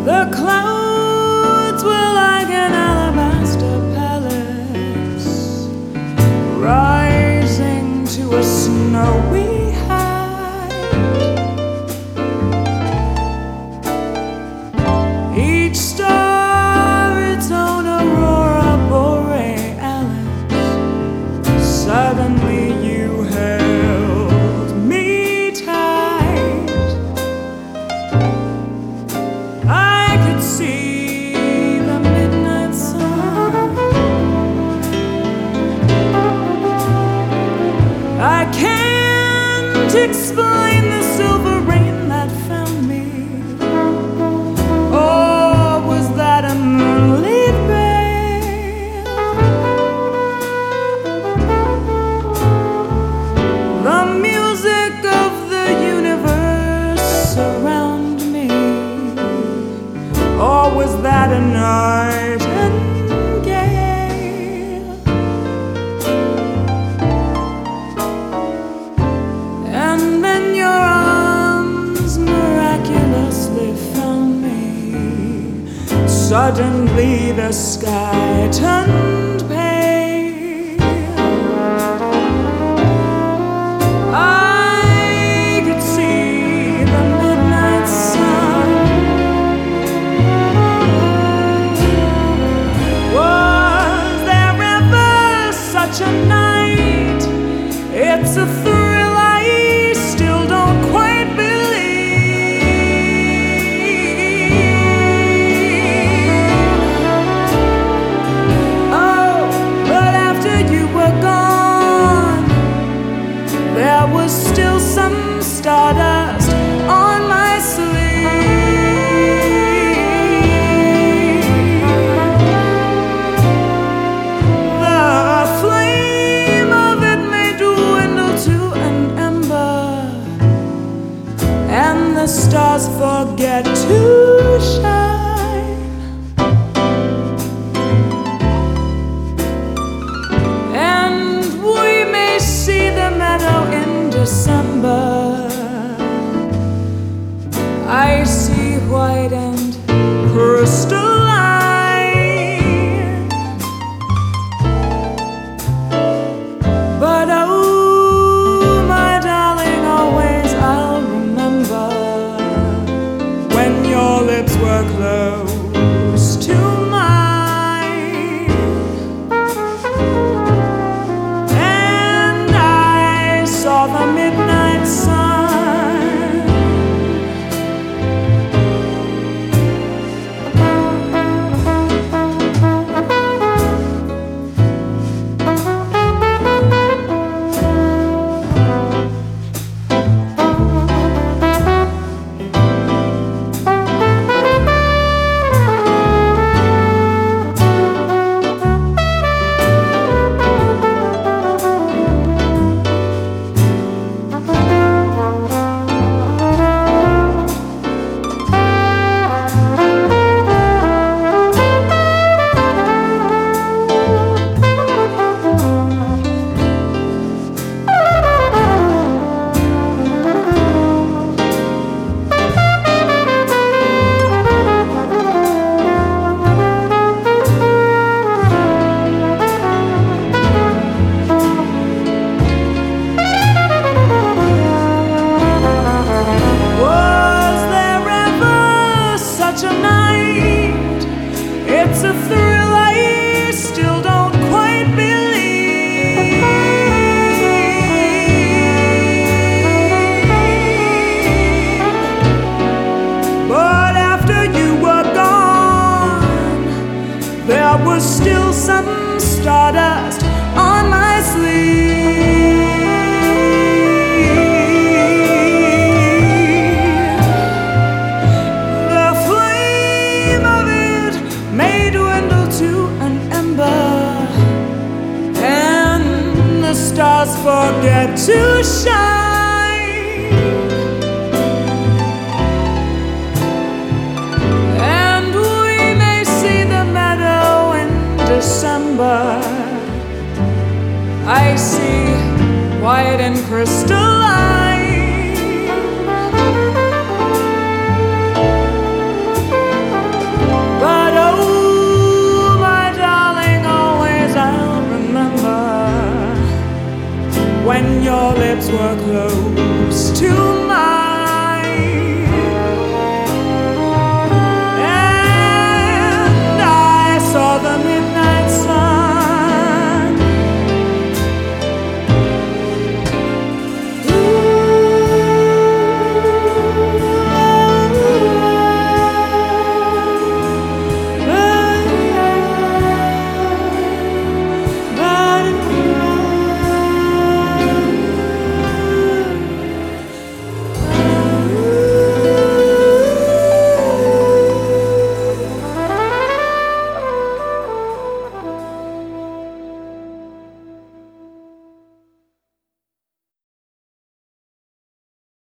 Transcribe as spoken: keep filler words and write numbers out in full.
The clouds were like an alabaster palace, rising to a snowy height. Each star its own aurora borealis. Suddenly you held me tight. I could see the midnight sun. I can't explain the silver rain that found me. Or was that a moonlit veil? The music of the universe surround me. Or was that a nightingale? And then your arms miraculously found me. Suddenly the sky turned pale. I could see the midnight sun. Was there ever such a night? It's a thrill I still don't quite believe. Oh, but after you were gone, there was still some stardust on my sleeve. The flame of it may dwindle to an ember, and the stars forget to shine. And we may see the meadow in December. I see white and crystalline. But oh, my darling, always I'll remember when your lips were close to mine. And I saw the midnight sun. Was there ever such a night? It's a thrill I still don't quite believe. But after you were gone, there was still some stardust on my sleeve. The flame of it may dwindle to an ember, and the stars forget to shine. And we may see the meadow in December. I see white and crystalline. 'Cause are close.